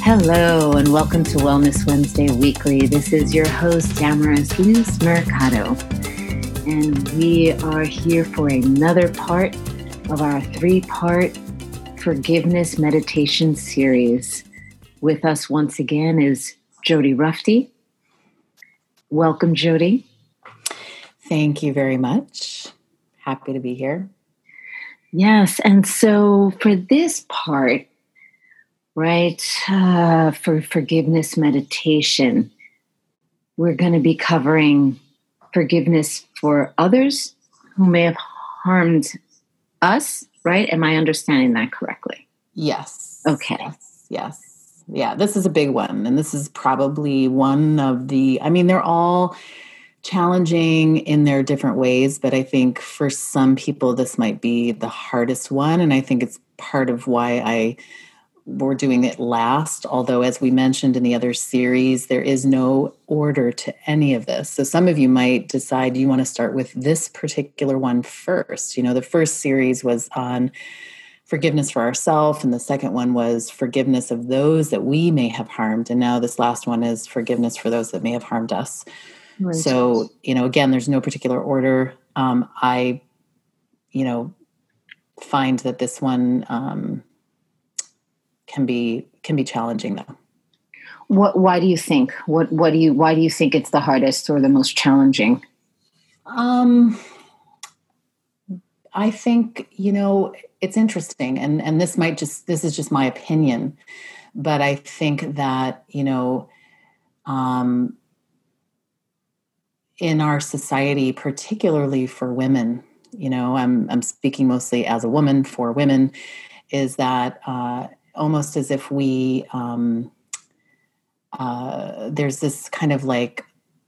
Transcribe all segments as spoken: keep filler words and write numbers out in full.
Hello, and welcome to Wellness Wednesday Weekly. This is your host, Damaris Luz Mercado, and we are here for another part of our three-part forgiveness meditation series. With us once again is Jody Rufty. Welcome, Jody. Thank you very much. Happy to be here. Yes, and so for this part, right, uh, for forgiveness meditation, we're going to be covering forgiveness for others who may have harmed us, right? Am I understanding that correctly? Yes. Okay. Yes. Yes. Yeah, this is a big one. And this is probably one of the, I mean, they're all challenging in their different ways, but I think for some people, this might be the hardest one. And I think it's part of why I we're doing it last, although as we mentioned in the other series, there is no order to any of this. So some of you might decide you want to start with this particular one first. You know, the first series was on forgiveness for ourselves, and the second one was forgiveness of those that we may have harmed. And now this last one is forgiveness for those that may have harmed us. Right. So, you know, again, there's no particular order. Um, I, you know, find that this one, um, can be can be challenging though. What why do you think? What what do you why do you think it's the hardest or the most challenging? Um I think, you know, it's interesting, and and this might just this is just my opinion, but I think that, you know, um in our society, particularly for women, you know, I'm I'm speaking mostly as a woman for women, is that uh almost as if we, um, uh, there's this kind of like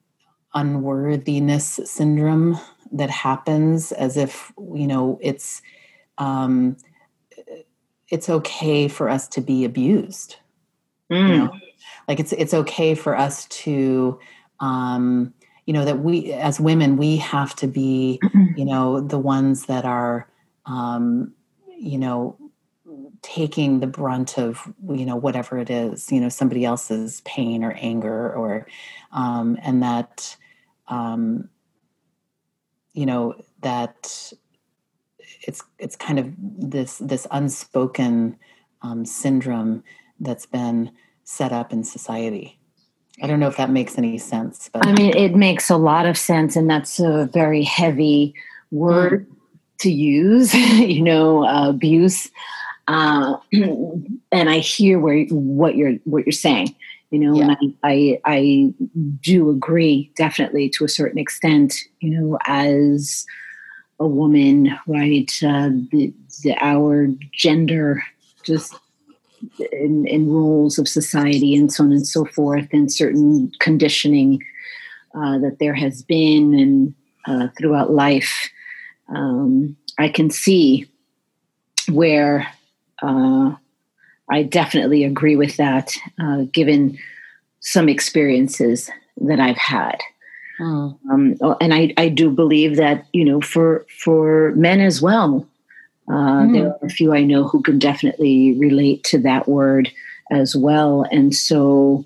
unworthiness syndrome that happens, as if, you know, it's, um, it's okay for us to be abused. Mm. You know, like it's, it's okay for us to, um, you know, that we, as women, we have to be, you know, the ones that are, um, you know, taking the brunt of, you know, whatever it is, you know, somebody else's pain or anger, or, um, and that, um, you know, that it's, it's kind of this, this unspoken, um, syndrome that's been set up in society. I don't know if that makes any sense, but I mean, it makes a lot of sense. And that's a very heavy word mm. to use, you know, uh, abuse. Uh, and I hear where what you're what you're saying, you know, yeah. and I, I I do agree definitely to a certain extent, you know, as a woman, right? Uh, the, the our gender, just in, in roles of society and so on and so forth, and certain conditioning uh, that there has been and uh, throughout life, um, I can see where. Uh, I definitely agree with that, uh, given some experiences that I've had. Oh. Um, and I, I do believe that, you know, for for men as well, uh, mm. there are a few I know who can definitely relate to that word as well. And so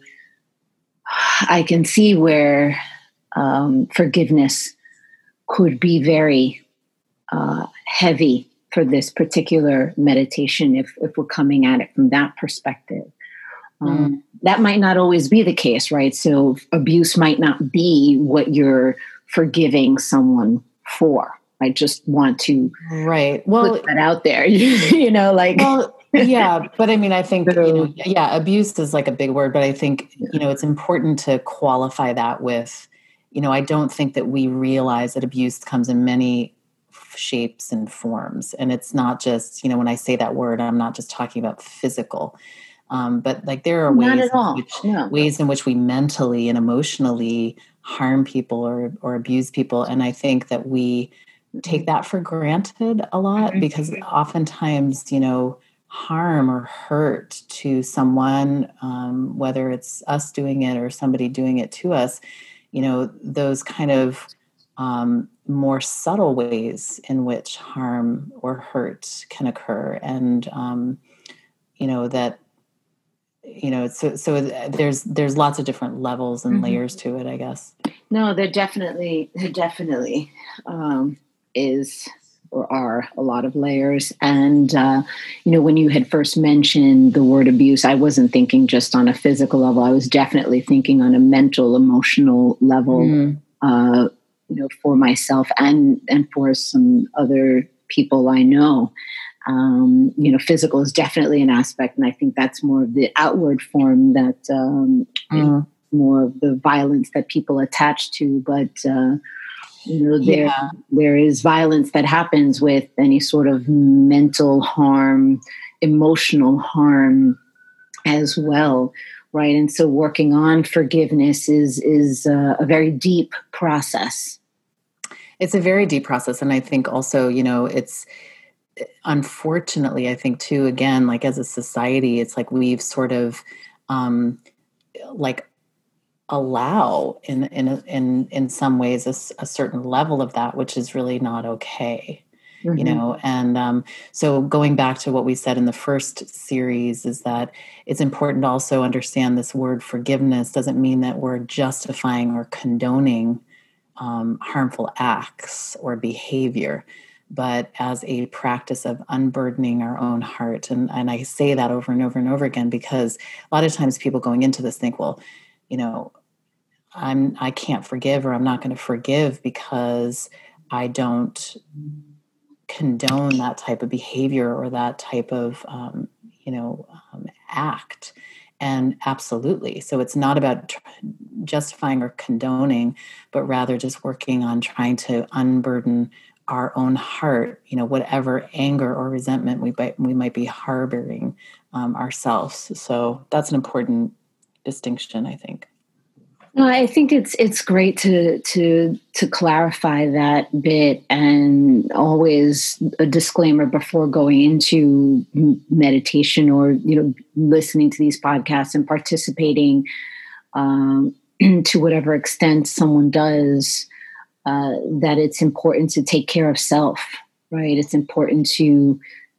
I can see where um, forgiveness could be very uh, heavy for this particular meditation, if, if we're coming at it from that perspective. Um, mm. That might not always be the case, right? So abuse might not be what you're forgiving someone for. I just want to right. Well, put that out there, you know, like. Well, yeah, but I mean, I think, so, you know, yeah, abuse is like a big word, but I think, you know, it's important to qualify that with, you know, I don't think that we realize that abuse comes in many shapes and forms. And it's not just, you know, when I say that word, I'm not just talking about physical, um, but like there are not ways, at all. In which, no. ways in which we mentally and emotionally harm people or, or abuse people. And I think that we take that for granted a lot, mm-hmm. because oftentimes, you know, harm or hurt to someone, um, whether it's us doing it or somebody doing it to us, you know, those kind of um, more subtle ways in which harm or hurt can occur. And, um, you know, that you know, so, so there's, there's lots of different levels and mm-hmm. layers to it, I guess. No, there definitely, there definitely um, is or are a lot of layers. And, uh, you know, when you had first mentioned the word abuse, I wasn't thinking just on a physical level. I was definitely thinking on a mental, emotional level, mm. uh, you know, for myself and, and for some other people I know. Um, you know, physical is definitely an aspect. And I think that's more of the outward form that, um, mm. more of the violence that people attach to. But, uh, you know, there, yeah. there is violence that happens with any sort of mental harm, emotional harm as well. Right. And so working on forgiveness is, is uh, a very deep process. It's a very deep process. And I think also, you know, it's unfortunately, I think too, again, like as a society, it's like we've sort of um, like allow in in in in some ways a, a certain level of that, which is really not okay. Mm-hmm. You know, and um, so going back to what we said in the first series is that it's important to also understand this word forgiveness doesn't mean that we're justifying or condoning um, harmful acts or behavior, but as a practice of unburdening our own heart. And, and I say that over and over and over again, because a lot of times people going into this think, well, you know, I'm, I can't forgive, or I'm not going to forgive because I don't condone that type of behavior or that type of, um, you know, um, act. And absolutely. So it's not about tr- justifying or condoning, but rather just working on trying to unburden our own heart, you know, whatever anger or resentment we might, we might be harboring um, ourselves. So that's an important distinction, I think. No, I think it's it's great to to to clarify that bit, and always a disclaimer before going into meditation or, you know, listening to these podcasts and participating um, to whatever extent someone does, uh, that it's important to take care of self, right? It's important to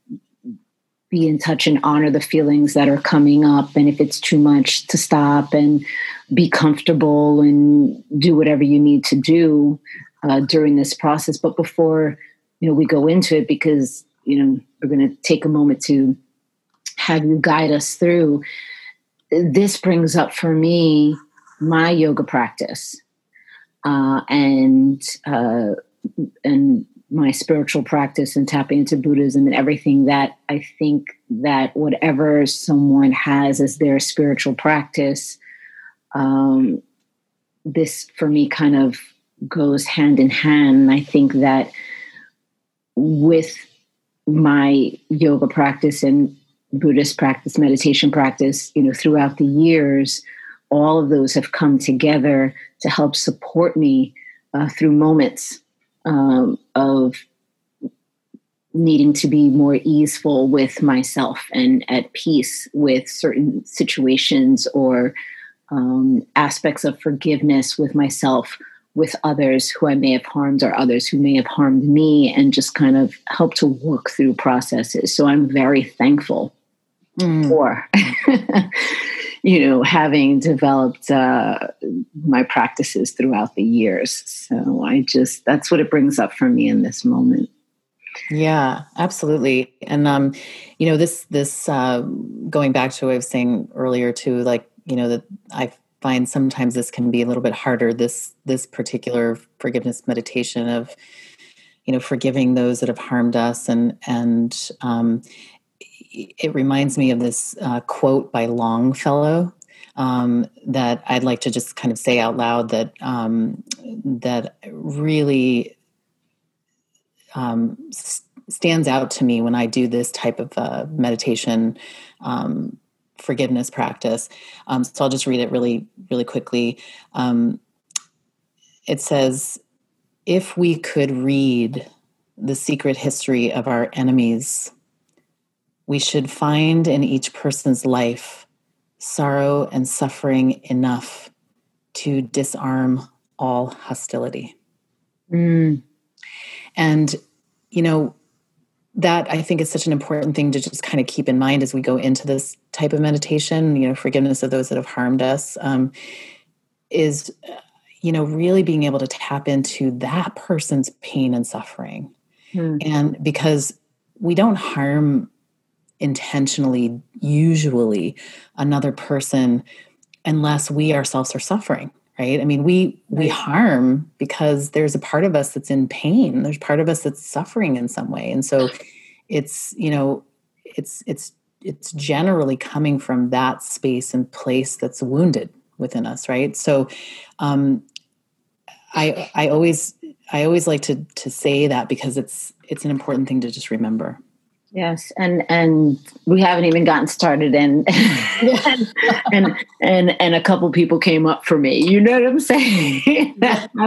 be in touch and honor the feelings that are coming up. And if it's too much, to stop and be comfortable and do whatever you need to do uh, during this process. But before, you know, we go into it, because, you know, we're going to take a moment to have you guide us through. This brings up for me my yoga practice uh, and uh, and my spiritual practice and tapping into Buddhism and everything that I think that whatever someone has as their spiritual practice, um, this for me kind of goes hand in hand. I think that with my yoga practice and Buddhist practice, meditation practice, you know, throughout the years, all of those have come together to help support me uh, through moments Um, of needing to be more easeful with myself and at peace with certain situations or um, aspects of forgiveness with myself, with others who I may have harmed or others who may have harmed me, and just kind of help to work through processes. So I'm very thankful mm. for you know, having developed uh, my practices throughout the years. So I just, that's what it brings up for me in this moment. Yeah, absolutely. And, um, you know, this, this, uh, going back to what I was saying earlier too, like, you know, that I find sometimes this can be a little bit harder, this, this particular forgiveness meditation of, you know, forgiving those that have harmed us. And, and, um, it reminds me of this uh, quote by Longfellow um, that I'd like to just kind of say out loud that um, that really um, s- stands out to me when I do this type of uh, meditation um, forgiveness practice. Um, so I'll just read it really, really quickly. Um, it says, "If we could read the secret history of our enemies, we should find in each person's life sorrow and suffering enough to disarm all hostility." Mm. And, you know, that I think is such an important thing to just kind of keep in mind as we go into this type of meditation, you know, forgiveness of those that have harmed us, um, is, you know, really being able to tap into that person's pain and suffering. Hmm. And because we don't harm intentionally, usually, another person unless we ourselves are suffering, right? I mean, we we harm because there's a part of us that's in pain. There's part of us that's suffering in some way. And so it's, you know, it's it's it's generally coming from that space and place that's wounded within us, right? So um I I always I always like to to say that because it's it's an important thing to just remember. Yes, and and we haven't even gotten started, and and, and and and a couple people came up for me. You know what I'm saying?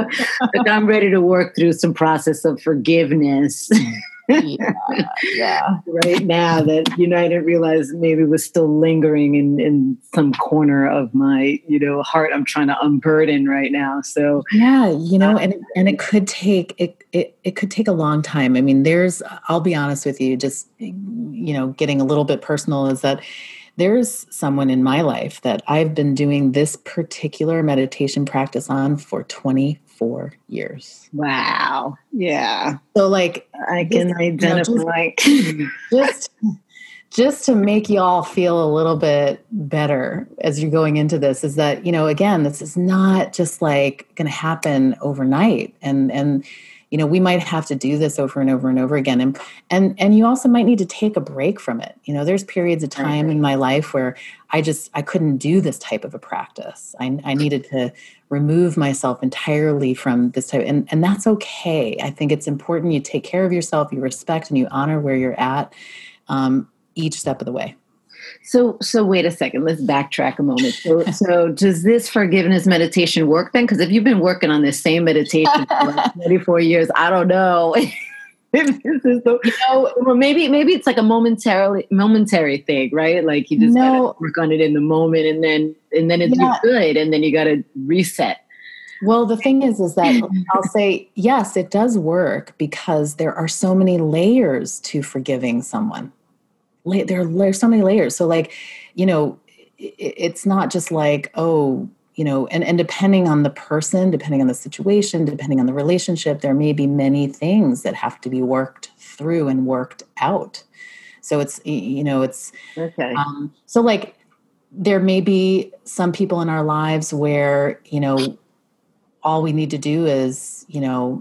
But I'm ready to work through some process of forgiveness. yeah, yeah. Right now, that you know, I didn't realize maybe was still lingering in, in some corner of my, you know, heart. I'm trying to unburden right now. So yeah, you know, and and it could take it, it it could take a long time. I mean, there's, I'll be honest with you, just, you know, getting a little bit personal, is that there's someone in my life that I've been doing this particular meditation practice on for twenty-four years. Wow. Yeah. So like I can just, identify. You know, just, just just to make you all feel a little bit better as you're going into this, is that, you know, again, this is not just like going to happen overnight. And, and, you know, we might have to do this over and over and over again. And, and, and you also might need to take a break from it. You know, there's periods of time in my life where I just, I couldn't do this type of a practice. I, I needed to remove myself entirely from this type. And, and that's okay. I think it's important you take care of yourself, you respect and you honor where you're at, um, each step of the way. So, so wait a second. Let's backtrack a moment. So, so does this forgiveness meditation work then? Because if you've been working on this same meditation for like twenty-four years, I don't know. This is the, you know, well, maybe maybe it's like a momentarily momentary thing, right? Like you just no. gotta work on it in the moment, and then and then it's yeah. good, and then you gotta reset. Well, the thing is, is that I'll say yes, it does work because there are so many layers to forgiving someone. There are, there are so many layers. So like, you know, it, it's not just like, oh, you know, and, and depending on the person, depending on the situation, depending on the relationship, there may be many things that have to be worked through and worked out. So it's, you know, it's, okay. Um, so like, there may be some people in our lives where, you know, all we need to do is, you know,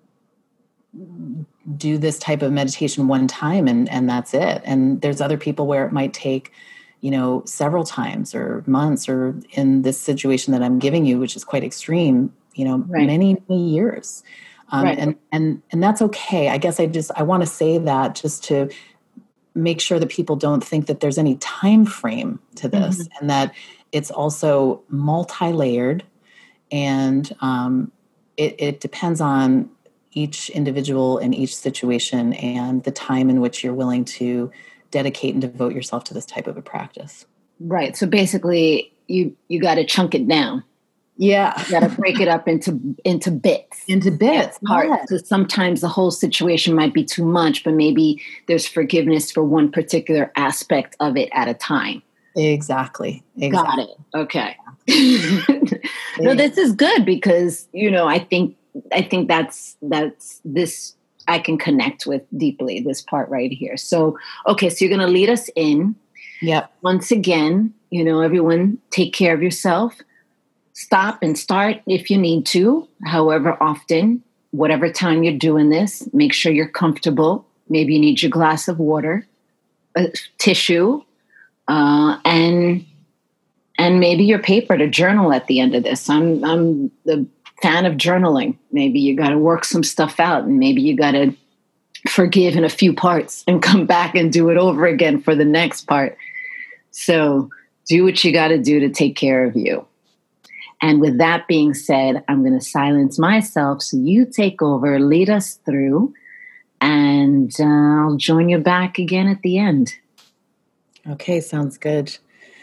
do this type of meditation one time and, and that's it. And there's other people where it might take, you know, several times or months, or in this situation that I'm giving you, which is quite extreme, you know, right. many, many years. Um, right. and, and, and that's okay. I guess I just, I want to say that just to make sure that people don't think that there's any time frame to this, mm-hmm. and that it's also multi-layered, and um, it, it depends on each individual and each situation and the time in which you're willing to dedicate and devote yourself to this type of a practice. Right. So basically you, you got to chunk it down. Yeah. You got to break it up into, into bits, into bits. Parts. Yes. Because sometimes the whole situation might be too much, but maybe there's forgiveness for one particular aspect of it at a time. Exactly. exactly. Got it. Okay. No, this is good because, you know, I think, I think that's, that's this, I can connect with deeply, this part right here. So, okay. So you're going to lead us in. Yep. Once again, you know, everyone take care of yourself, stop and start if you need to, however often, whatever time you're doing this, make sure you're comfortable. Maybe you need your glass of water, a tissue, uh, and, and maybe your paper to journal at the end of this. I'm, I'm the fan of journaling. Maybe you got to work some stuff out, and maybe you got to forgive in a few parts and come back and do it over again for the next part. So do what you got to do to take care of you. And with that being said, I'm going to silence myself so you take over, lead us through, and uh, I'll join you back again at the end. Okay, sounds good.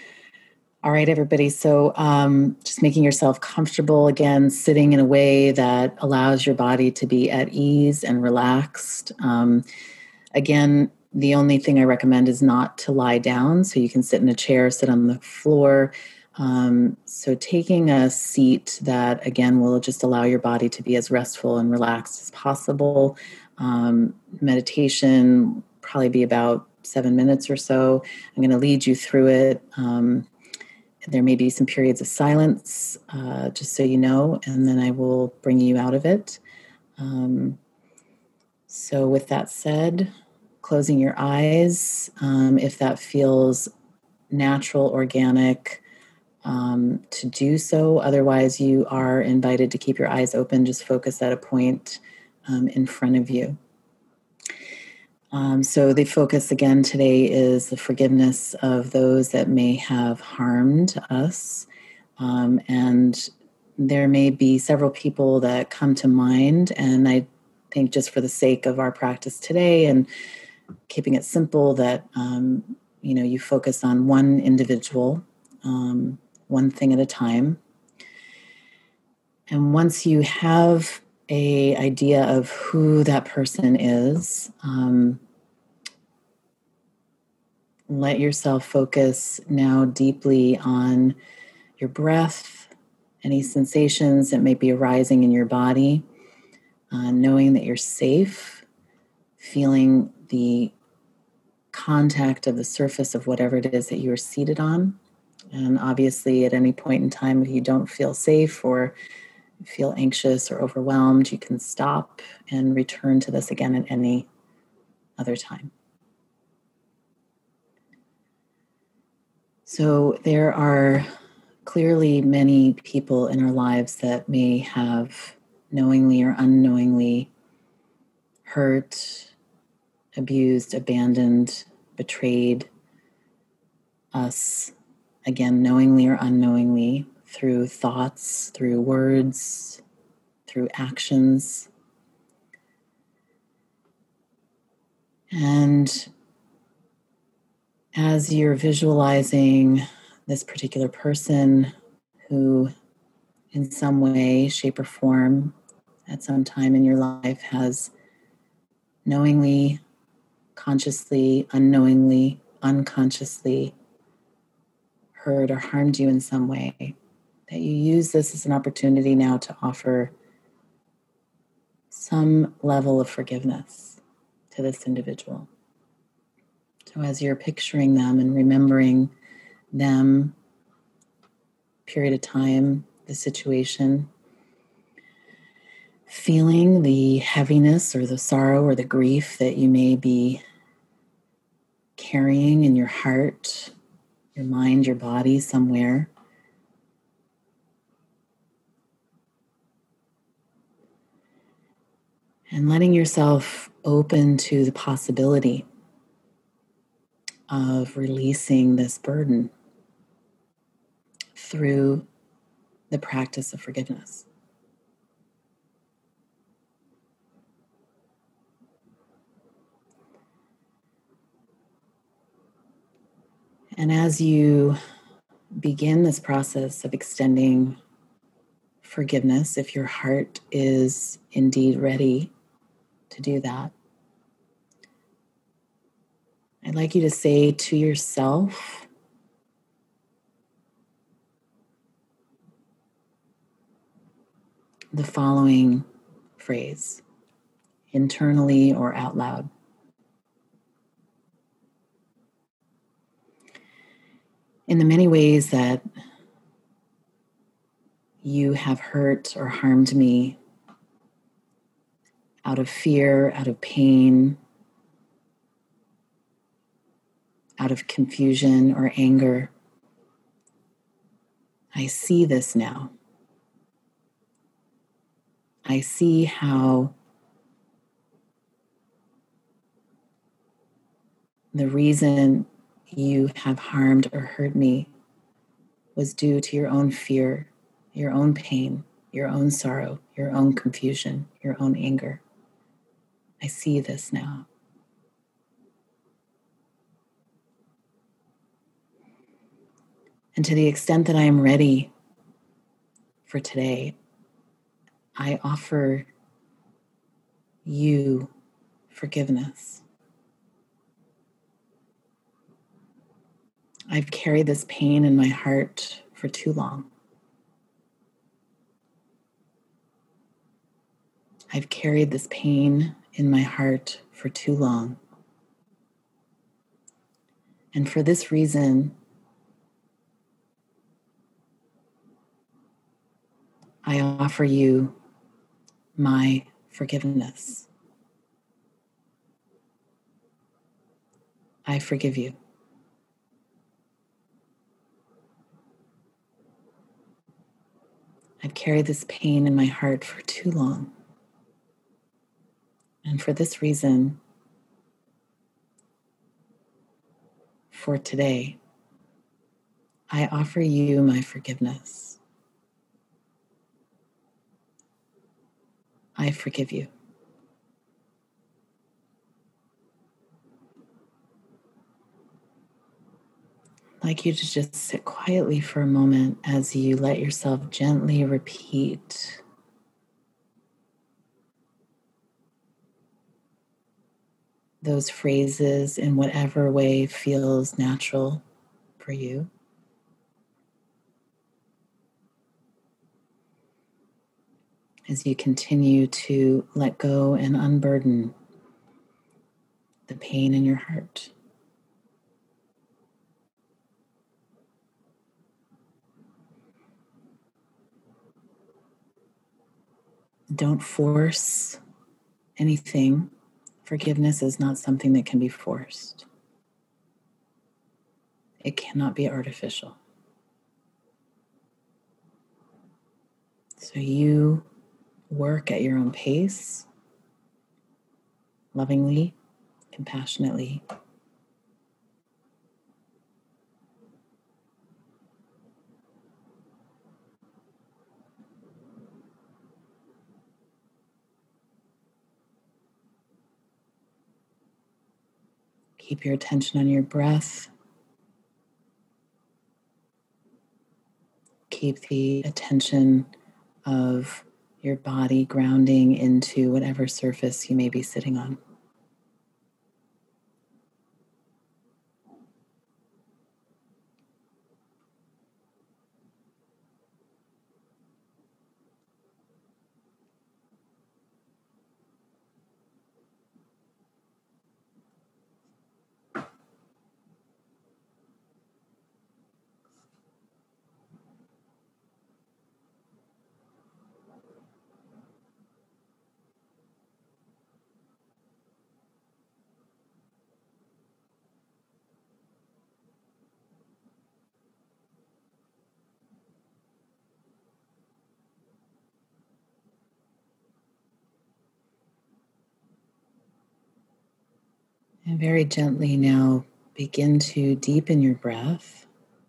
All right, everybody. So um, just making yourself comfortable, again, sitting in a way that allows your body to be at ease and relaxed. Um, Again, the only thing I recommend is not to lie down. So you can sit in a chair, sit on the floor. Um, so taking a seat that, again, will just allow your body to be as restful and relaxed as possible. Um, meditation, probably be about seven minutes or so. I'm going to lead you through it. Um, there may be some periods of silence, uh, just so you know, and then I will bring you out of it. Um, so with that said, closing your eyes, um, if that feels natural, organic, um, to do so. Otherwise, you are invited to keep your eyes open. Just focus at a point um, in front of you. Um, so the focus again today is the forgiveness of those that may have harmed us. Um, and there may be several people that come to mind. And I think just for the sake of our practice today and keeping it simple, that, um, you know, you focus on one individual, um, one thing at a time. And once you have a idea of who that person is, um, let yourself focus now deeply on your breath, any sensations that may be arising in your body, uh, knowing that you're safe, feeling the contact of the surface of whatever it is that you are seated on. And obviously, at any point in time, if you don't feel safe or feel anxious or overwhelmed, you can stop and return to this again at any other time. So there are clearly many people in our lives that may have knowingly or unknowingly hurt, abused, abandoned, betrayed us, again, knowingly or unknowingly, through thoughts, through words, through actions. And as you're visualizing this particular person who, in some way, shape, or form, at some time in your life has knowingly, consciously, unknowingly, unconsciously hurt or harmed you in some way, that you use this as an opportunity now to offer some level of forgiveness to this individual. So as you're picturing them and remembering them, period of time, the situation, feeling the heaviness or the sorrow or the grief that you may be carrying in your heart, your mind, your body somewhere. And letting yourself open to the possibility of releasing this burden through the practice of forgiveness. And as you begin this process of extending forgiveness, if your heart is indeed ready to do that, I'd like you to say to yourself, the following phrase, internally or out loud. In the many ways that you have hurt or harmed me, out of fear, out of pain, out of confusion or anger, I see this now. I see how the reason you have harmed or hurt me was due to your own fear, your own pain, your own sorrow, your own confusion, your own anger. I see this now. And to the extent that I am ready for today, I offer you forgiveness. I've carried this pain in my heart for too long. I've carried this pain in my heart for too long. And for this reason, I offer you my forgiveness. I forgive you. I've carried this pain in my heart for too long. And for this reason, for today, I offer you my forgiveness. I forgive you. I'd like you to just sit quietly for a moment as you let yourself gently repeat those phrases in whatever way feels natural for you. As you continue to let go and unburden the pain in your heart. Don't force anything. Forgiveness is not something that can be forced. It cannot be artificial. So you work at your own pace, lovingly, compassionately. Keep your attention on your breath. Keep the attention of your body grounding into whatever surface you may be sitting on. And very gently now begin to deepen your breath.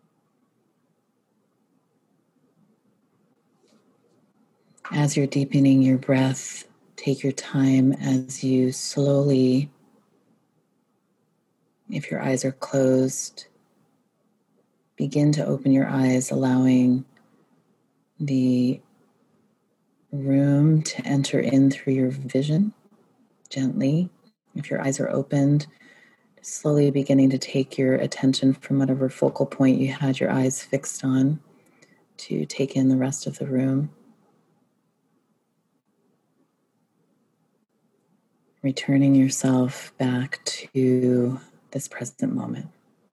As you're deepening your breath, take your time as you slowly, if your eyes are closed, begin to open your eyes, allowing the room to enter in through your vision gently. If your eyes are opened, slowly beginning to take your attention from whatever focal point you had your eyes fixed on to take in the rest of the room. Returning yourself back to this present moment.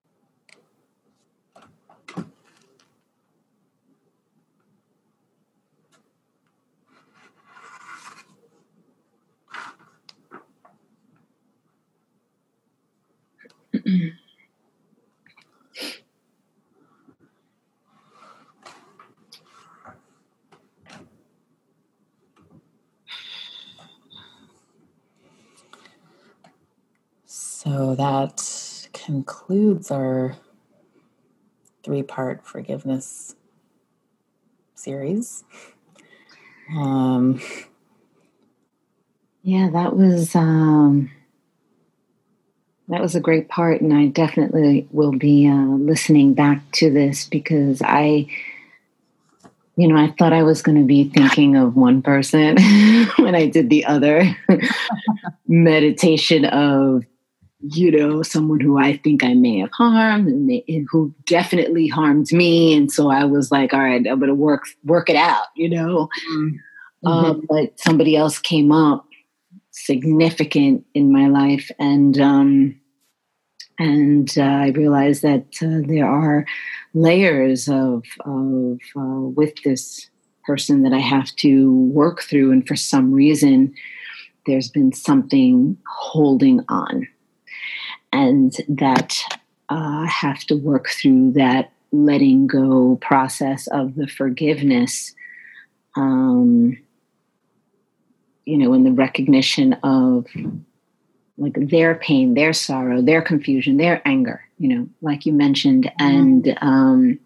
So that concludes our three-part forgiveness series. Um, yeah, that was um, that was a great part, and I definitely will be uh, listening back to this because I, you know, I thought I was going to be thinking of one person when I did the other meditation of you know, someone who I think I may have harmed and, may, and who definitely harmed me. And so I was like, all right, I'm going to work, work it out, you know, mm-hmm. um, but somebody else came up significant in my life. And, um, and uh, I realized that uh, there are layers of, of uh, with this person that I have to work through. And for some reason, there's been something holding on. And that uh, I have to work through that letting go process of the forgiveness, um, you know, in the recognition of like their pain, their sorrow, their confusion, their anger, you know, like you mentioned. Mm-hmm. And um,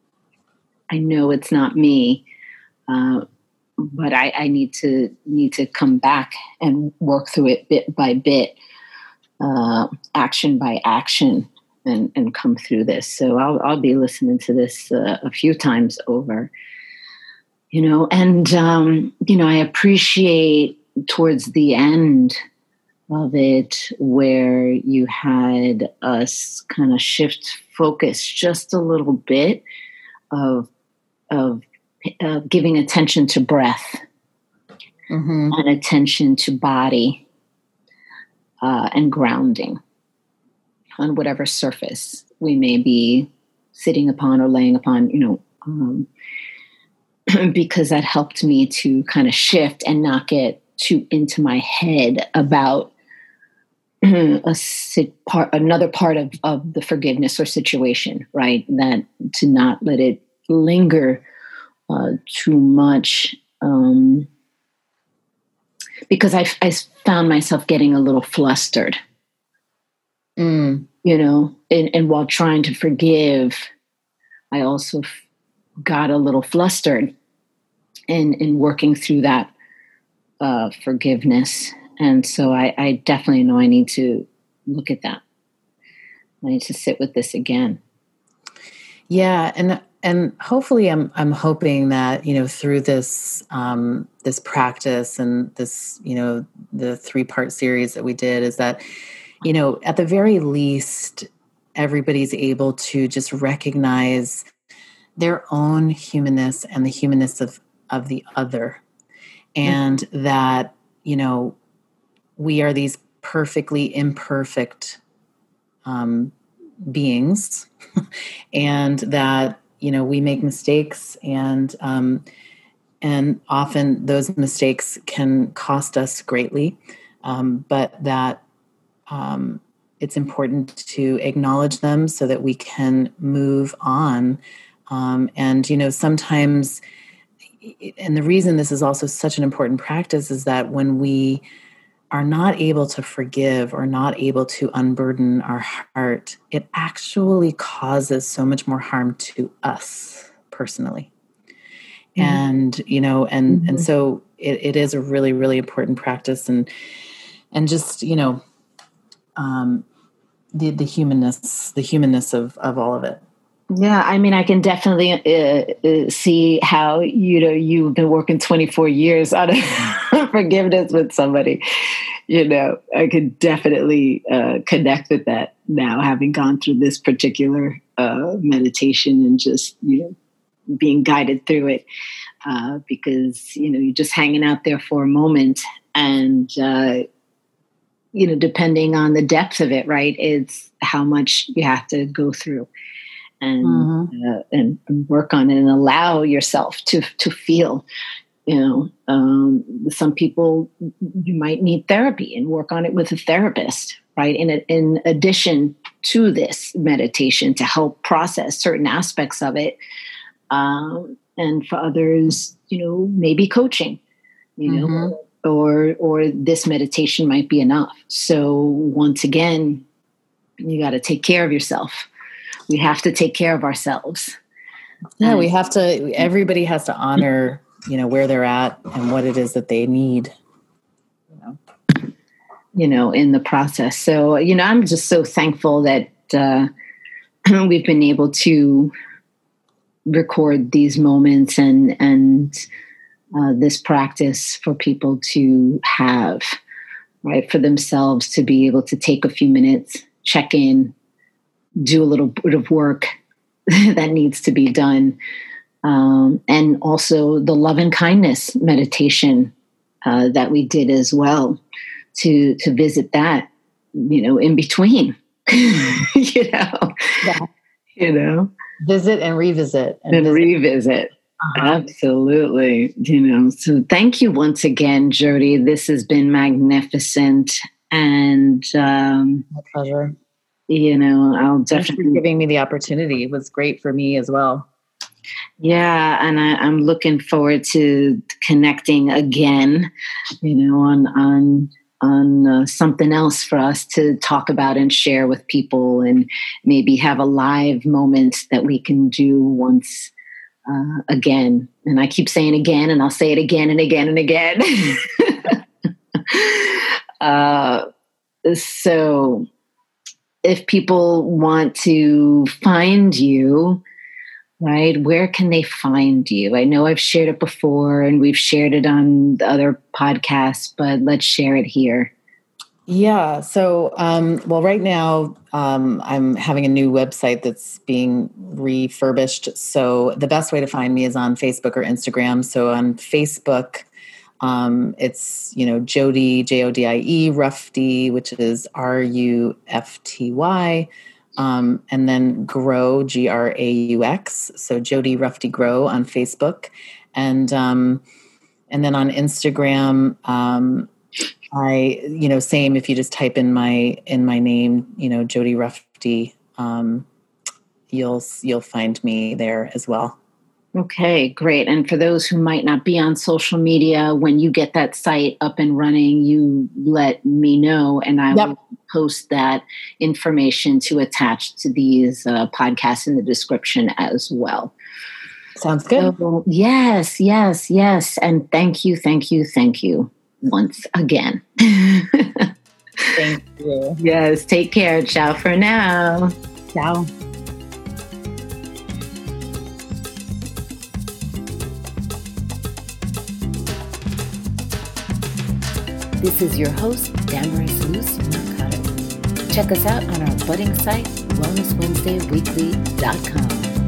I know it's not me, uh, but I, I need to need to come back and work through it bit by bit. Uh, action by action, and, and come through this. So I'll, I'll be listening to this uh, a few times over, you know, and, um, you know, I appreciate towards the end of it where you had us kind of shift focus just a little bit of, of uh, giving attention to breath mm-hmm. and attention to body. Uh, and grounding on whatever surface we may be sitting upon or laying upon, you know, um, because that helped me to kind of shift and not get too into my head about a part, another part of, of the forgiveness or situation, right? That to not let it linger uh, too much. Um, Because I, I found myself getting a little flustered, mm. you know, and, and while trying to forgive, I also f- got a little flustered in, in working through that uh, forgiveness. And so I, I definitely know I need to look at that. I need to sit with this again. Yeah. And And hopefully I'm, I'm hoping that, you know, through this, um, this practice and this, you know, the three part series that we did is that, you know, at the very least, everybody's able to just recognize their own humanness and the humanness of, of the other. And mm-hmm. that, you know, we are these perfectly imperfect, um, beings and that, you know, we make mistakes and, um, and often those mistakes can cost us greatly. Um, but that, um, it's important to acknowledge them so that we can move on. Um, and, you know, sometimes, and the reason this is also such an important practice is that when we are not able to forgive or not able to unburden our heart, it actually causes so much more harm to us personally. Mm-hmm. And, you know, and, mm-hmm. and so it, it is a really, really important practice and, and just, you know, um, the, the humanness, the humanness of, of all of it. Yeah, I mean, I can definitely uh, uh, see how, you know, you've been working twenty-four years on forgiveness with somebody. You know, I could definitely uh, connect with that now, having gone through this particular uh, meditation and just, you know, being guided through it. Uh, because, you know, you're just hanging out there for a moment and, uh, you know, depending on the depth of it, right, it's how much you have to go through. And, mm-hmm. uh, and and work on it and allow yourself to to feel, you know, um, some people, you might need therapy and work on it with a therapist, right? In, a, in addition to this meditation to help process certain aspects of it. Um, and for others, you know, maybe coaching, you know, mm-hmm. or, or this meditation might be enough. So once again, you got to take care of yourself. We have to take care of ourselves. Yeah, we have to, everybody has to honor, you know, where they're at and what it is that they need, you know, you know, in the process. So, you know, I'm just so thankful that uh, we've been able to record these moments and, and uh, this practice for people to have right, for themselves to be able to take a few minutes, check in, do a little bit of work that needs to be done. Um, and also the love and kindness meditation uh, that we did as well, to to visit that, you know, in between, you know, yeah. you know, visit and revisit and, and revisit. Uh-huh. Absolutely. You know, so thank you once again, Jody. This has been magnificent. And, um, my pleasure. You know, I'll definitely. Thanks for giving me the opportunity. It was great for me as well. Yeah. And I, I'm looking forward to connecting again, you know, on, on, on uh, something else for us to talk about and share with people, and maybe have a live moment that we can do once Uh, again. And I keep saying again, and I'll say it again and again and again. uh, so if people want to find you, right, where can they find you? I know I've shared it before and we've shared it on the other podcasts, but let's share it here. Yeah. So, um, well, right now um, I'm having a new website that's being refurbished. So the best way to find me is on Facebook or Instagram. So on Facebook, um, it's, you know, Jody, J O D I E, Rufty, which is R U F T Y, um, and then Grow, G R A U X. So Jody Rufty Grow on Facebook. And, um, and then on Instagram, um, I, you know, same, if you just type in my, in my name, you know, Jody Rufty, um, you'll, you'll find me there as well. Okay, great. And for those who might not be on social media, when you get that site up and running, you let me know, and I yep. will post that information to attach to these uh, podcasts in the description as well. Sounds good. So, yes, yes, yes. And thank you, thank you, thank you. Once again. Thank you. Yes, take care. Ciao for now. Ciao. This is your host, Damaris Luz Mercado. Check us out on our budding site, wellness wednesday weekly dot com.